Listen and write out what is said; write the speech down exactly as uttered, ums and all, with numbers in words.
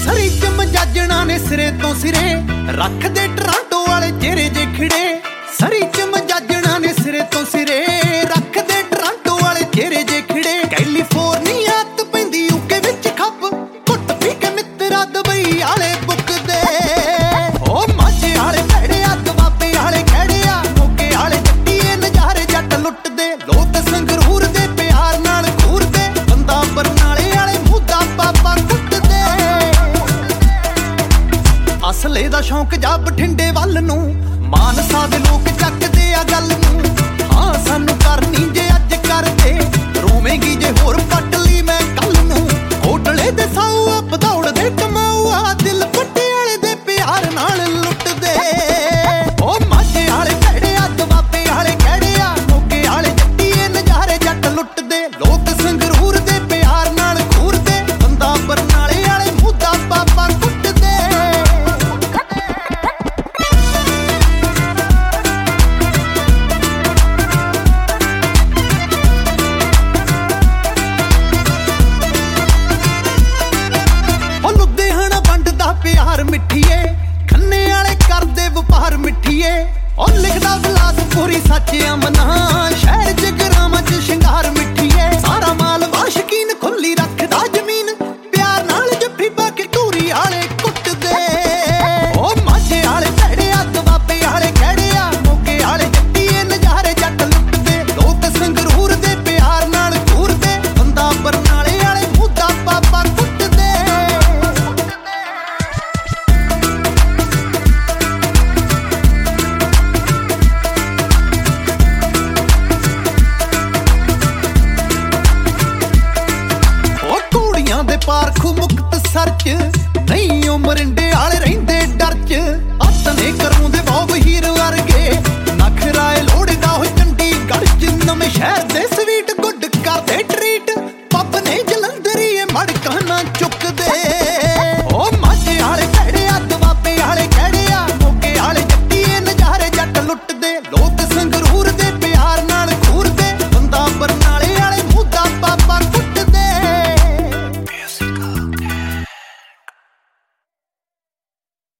ਸਰੀ ਚ ਮਜਾਜਣਾ ਨੇ ਸਿਰੇ ਤੋਂ ਸਿਰੇ ਰੱਖਦੇ ਟਰਾਂਟੋ ਵਾਲੇ ਚਿਹਰੇ ਜੇ ਖਿੜੇ। ਸਰੀ ਚ ਮਜਾਜਣਾ ਨੇ ਸਿਰੇ ਤੋਂ ਸਿਰੇ ਰੱਖਦੇ ਟਰਾਂਟੋ ਵਾਲੇ ਚਿਹਰੇ ਜੇ ਖਿੜੇ। ਕੈਲੀਫੋਰਨੀਆ ਤੋਂ ਪੈਂਦੀ ਯੂਕੇ ਵਿੱਚ ਖੱਪ ਘੁੱਟ ਪੀ ਕੇ ਮਿੱਤਰਾ ਦੁਬਈ ਵਾਲੇ ਬੁੱਕਦੇ। ਓ ਮਾਝੇ ਵਾਲੇ ਭੈੜੇ ਆ ਦੁਆਬੇ ਵਾਲੇ ਖੜੇ ਆ ਮੋਗੇ ਵਾਲੇ ਜੱਟੀਏ ਨਜ਼ਾਰੇ ਜੱਟ ਲੁੱਟਦੇ। ਲੋਕ ਸੰਗਰੂਰ ਦੇ ਪਿਆਰ ਨਾਲ ਘੂਰਦੇ ਬੰਦਾ ਬਰਨਾਲੇ ਵਾਲੇ ਮੂਦਾ ਬਾਬਾ ਕੁੱਟਦੇ। ਅਸਲੇ ਦਾ ਸ਼ੌਂਕ ਜਾ ਬਠਿੰਡੇ ਵੱਲ ਨੂੰ ਮਾਨਸਾ ਦੇ ਲੋਕ ਚੱਕਦੇ ਆ ਗੱਲ ਨੂੰ। ਹਾਂ ਸਾਨੂੰ ਕਰਨੀ ਜੇ ਅੱਜ ਕਰਦੇ ਰੋਵੇਂਗੀ ਜੇ ਹੋਰ ਪੱਟ ਲਈ ਮੈਂ ਕੱਲ ਨੂੰ। ਹੋਟਲੇ ਦੇ ਸਾਊ ਆ ਭਦੌੜ ਦੇ ਕਮਾਊ ਆ ਦਿਲ ਪੱਟੇ ਵਾਲੇ ਦੇ ਪਿਆਰ ਨਾਲ ਲੁੱਟਦੇ। ਓ ਮਾਝੇ ਵਾਲੇ ਭੈੜੇ ਆ ਦੁਆਬੇ ਵਾਲੇ ਖੜੇ ਆ ਮੋਗੇ ਵਾਲੇ ਜੱਟੀਏ ਨਜ਼ਾਰੇ ਜੱਟ ਲੁੱਟਦੇ। ਲੋਕ ਸੰਗਰੂਰ ਦੇ ਪਿਆਰ ਨਾਲ ਘੂਰਦੇ ਬੰਦਾ ਬਰਨਾਲੇ ਵਾਲੇ ਮੂਦਾ ਬਾਬਾ ਕੁੱਟਦੇ। ਪਿਆਰ ਮਿੱਠੀਏ ਖੰਨੇ ਵਾਲੇ ਕਰਦੇ ਵਪਾਰ ਮਿੱਠੀਏ। ਉਹ ਲਿਖਦਾ ਬਲਾਸ ਪੂਰੀ ਸੱਚ ਅਮਨਾ ਸ਼ਹਿਰ ਜਗਰਾਵਾਂ ਚ ਸ਼ਿੰਗਾਰ ਮਿੱਠੀਏ। ਸਾਰਾ ਮਾਲ ਵਾਸ਼ਕੀਨ ਖੁੱਲੀ ਰੱਖਦਾ ਜ਼ਮੀਨ ਪਿਆਰ ਨਾਲ ਜੱਫੀ ਪਾ ਕੇ ਧੂਰੀ ਵਾਲੇ ਕੁੱਟਦੇ। ਉਹ ਮਾਝੇ ਵਾਲੇ ਭੈੜੇ ਆ ਦੁਆਬੇ ਵਾਲੇ ਖੜੇ ਆ ਮੋਗੇ ਵਾਲੇ ਜੱਟੀਏ ਨਜ਼ਾਰੇ ਜੱਟ ਲੁੱਟਦੇ। ਲੋਕ ਸੰਗਰੂਰ ਦੇ ਪਿਆਰ ਨਾਲ ਘੂਰਦੇ ਬੰਦਾ ਬਰਨਾਲੇ ਵਾਲੇ ਮੂਦਾ ਬਾਬਾ ਕੁੱਟਦੇ। ਦੇ ਪਾਰਖੂ ਮੁਕਤਸਰ ਚ ਨਹੀਂ ਉਹ ਮਰਿੰਡੇ ਵਾਲੇ ਰਹਿੰਦੇ ਡਰ ਚ। ਆਤਨੇ ਕਰੂੰ ਦੇ ਬਹੁਤ ਹੀਰ ਵਰਗੇ ਨਖਰਾਏ ਲੋੜਦਾ ਹੋ ਚੰਡੀਗੜ੍ਹ ਚ। ਨਵੇਂ ਸ਼ਹਿਰ ਦੇ ਸਵੀਟ ਗੁੱਡ ਕਰਦੇ ਟਰੀਟ ਪੱਬ ਨੇ ਜਲੰਧਰੀਏ ਮੜਕਾਂ ਨਾ ਚੁੱਕਦੇ। ਓ ਮਾਝੇ ਵਾਲੇ ਭੈੜੇ ਆ ਦੁਆਬੇ ਵਾਲੇ ਖੜੇ ਆ ਮੋਗੇ ਵਾਲੇ ਜੱਟੀਏ ਨਜ਼ਾਰੇ ਜੱਟ ਲੁੱਟਦੇ। ਲੋਕ ਸੰਗਰੂਰ ਦੇ